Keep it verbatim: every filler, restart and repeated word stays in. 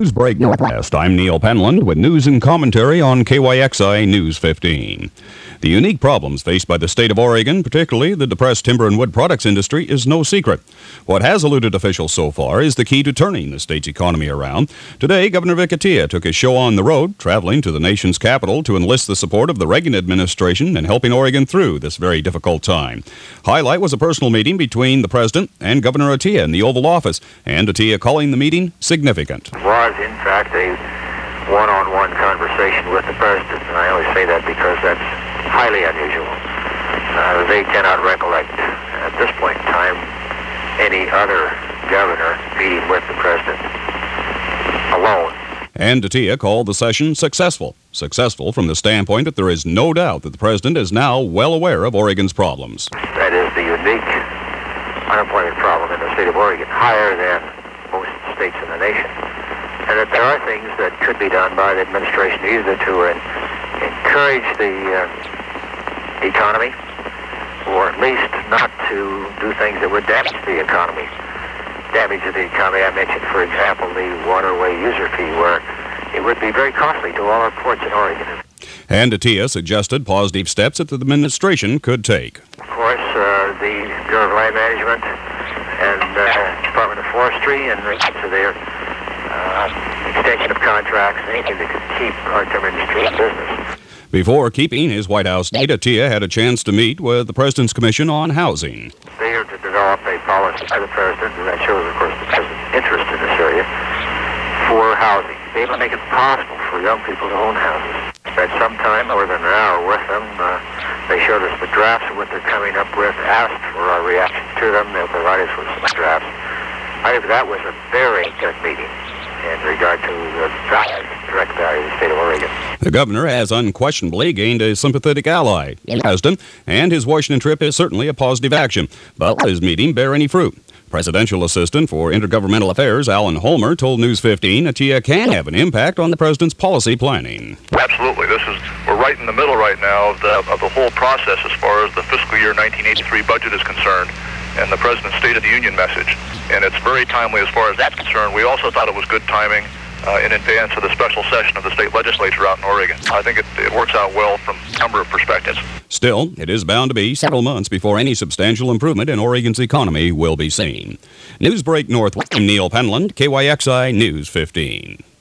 Newsbreak Northwest. I'm Neil Penland with news and commentary on K Y X I News fifteen. The unique problems faced by the state of Oregon, particularly the depressed timber and wood products industry, is no secret. What has eluded officials so far is the key to turning the state's economy around. Today, Governor Vic Atia took his show on the road, traveling to the nation's capital to enlist the support of the Reagan administration and helping Oregon through this very difficult time. Highlight was a personal meeting between the president and Governor Atia in the Oval Office, and Atia calling the meeting significant. Was, in fact, a one-on-one conversation with the president, and I always say that because that's highly unusual. Uh, they cannot recollect, at this point in time, any other governor meeting with the president alone. And Atia called the session successful. Successful from the standpoint that there is no doubt that the president is now well aware of Oregon's problems. That is the unique unemployment problem in the state of Oregon, higher than most states in the nation. And that there are things that could be done by the administration either to uh, encourage the uh, economy, or at least not to do things that would damage the economy. Damage to the economy, I mentioned, for example, the waterway user fee, where it would be very costly to all our ports in Oregon. And Atia suggested positive steps that the administration could take. Of course, uh, the Bureau of Land Management and uh, Department of Forestry, and to their uh, extension of contracts, anything that could keep our timber industry in business. Before keeping his White House date, Atia had a chance to meet with the President's Commission on Housing. They are to develop a policy by the President, and that shows, of course, the President's interest in this area, for housing. They will make it possible for young people to own houses. Spent some time, more than an hour with them. Uh, they showed us the drafts of what they're coming up with, asked for our reaction to them. They'll provide us with some drafts. I think that was a very good meeting in regard to the value, direct value of the state of Oregon. The governor has unquestionably gained a sympathetic ally in the president, and his Washington trip is certainly a positive action. But will his meeting bear any fruit? Presidential Assistant for Intergovernmental Affairs Alan Holmer told News fifteen Atia can have an impact on the president's policy planning. Absolutely. This is we're right in the middle right now of the, of the whole process as far as the fiscal year nineteen eighty-three budget is concerned, and the President's State of the Union message. And it's very timely as far as that's concerned. We also thought it was good timing uh, in advance of the special session of the state legislature out in Oregon. I think it, it works out well from a number of perspectives. Still, it is bound to be several months before any substantial improvement in Oregon's economy will be seen. Newsbreak Northwest, I'm Neil Penland, K Y X I News fifteen.